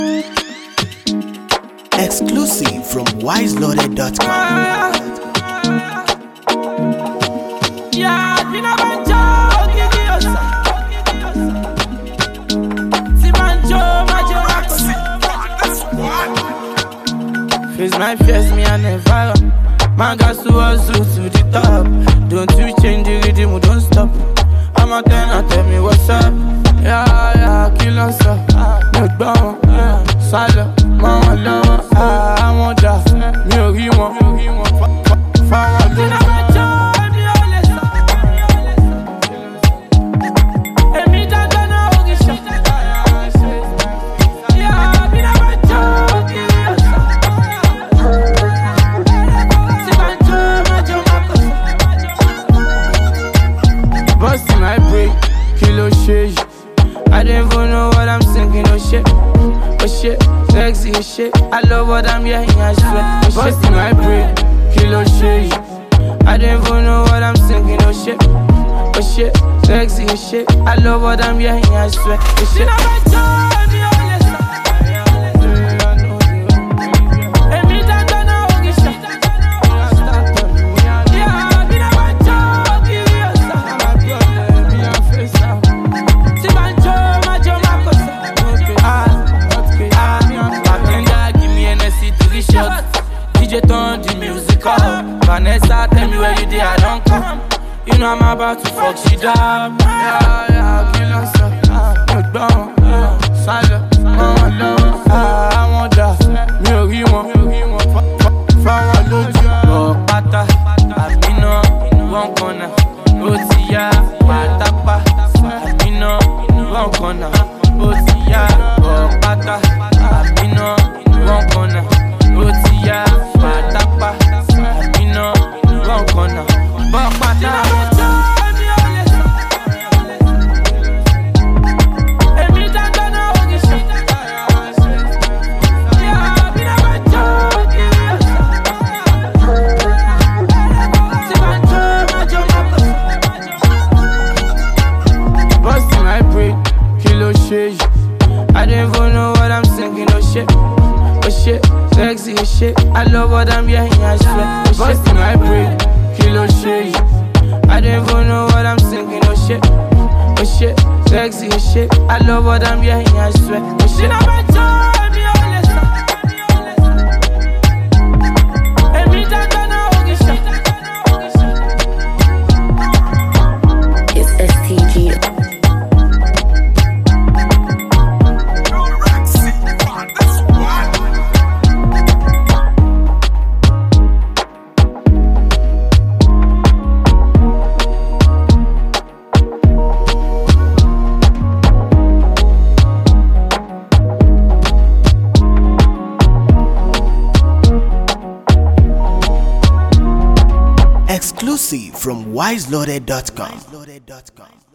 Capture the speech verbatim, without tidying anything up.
Exclusive from wise loaded dot com. Face my fears, me and never. Man got to hustle to the top. Don't you change the rhythm, don't stop. I'm a ten, tell me what's up. Yeah, yeah, kill us up. No bomb, silent, mama love. I want that, me or you want. Fire, do I don't even know what I'm singing, oh shit, oh shit, sexy as shit. I love what I'm hearing, I swear. Oh busting my brain, kilo shit. I don't even know what I'm singing, oh shit, oh shit, sexy as shit. I love what I'm hearing, I swear. Oh shit. Turn the music up. Vanessa, tell me where you did, I don't come. You know I'm about to fuck shit up. Yeah, yeah, kill us up. Good bomb, silent, mama love. I want that, me or you want. Fire, look, oh, pata, abino, one corner. Otia, patapa, abino, one corner. Otia, oh, pata, abino, one corner. Otia, patapa, abino, one corner. But pata. I don't even know what I'm singing, oh shit, oh shit, sexy as shit. I love what I'm hearing, I swear. Oh busting my brain, kilo shit. I don't even know what I'm singing, oh shit, oh shit, sexy as shit. I love what I'm hearing, I swear. Oh shit. Exclusive from wise loaded dot com.